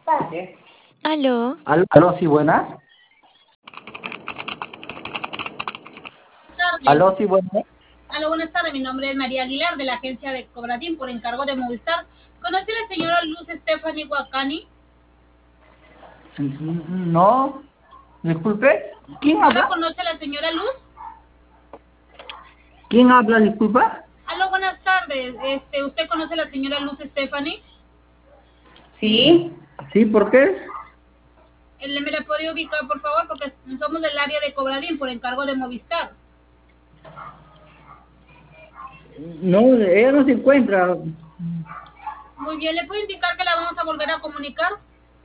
¿Qué? Aló, Aló, sí, buenas. Tardes. Aló, sí, buenas. Aló, buenas tardes. Mi nombre es María Aguilar de la agencia de Cobratín por encargo de Movistar. ¿Conoce a la señora Luz Stephanie Huacani? No, disculpe. ¿Quién ¿No la habla? conoce la señora Luz? ¿Quién habla, disculpa? Aló, buenas tardes. ¿Usted conoce a la señora Luz Stephanie? Sí. ¿Sí, por qué? ¿Me la puede ubicar, por favor? Porque somos del área de Cobradín por encargo de Movistar. No, ella no se encuentra. Muy bien, ¿le puedo indicar que la vamos a volver a comunicar?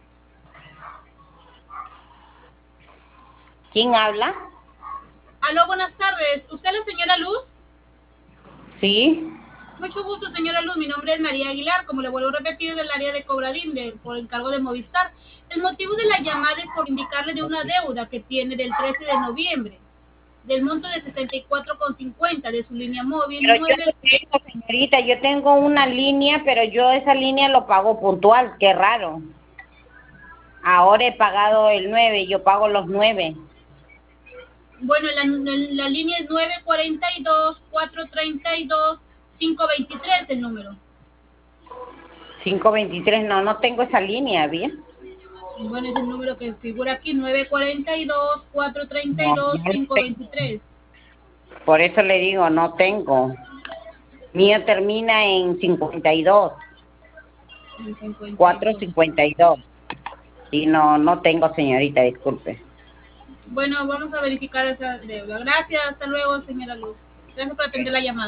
¿quién habla? Aló, buenas tardes. ¿Usted es la señora Luz? Sí, Mucho gusto, señora Luz. Mi nombre es María Aguilar, como le vuelvo a repetir, del área de Cobradín, por encargo de Movistar. El motivo de la llamada es por indicarle de una deuda que tiene del 13 de noviembre, del monto de 64,50 de su línea móvil pero yo 9. no tengo, señorita, yo tengo una línea, pero yo esa línea lo pago puntual, qué raro. Ahora he pagado el 9, yo pago los 9. Bueno, la línea es 942-432-523 el número. 523, no, no tengo esa línea, ¿bien? Bueno, es el número que figura aquí, 942 No, no 432 lo tengo. 523. Por eso le digo, no tengo. Mío termina en 52, En 52. 452. Sí, no, no tengo, señorita, disculpe. Bueno, vamos a verificar esa deuda. Gracias, hasta luego, señora Luz. Gracias por atender la llamada.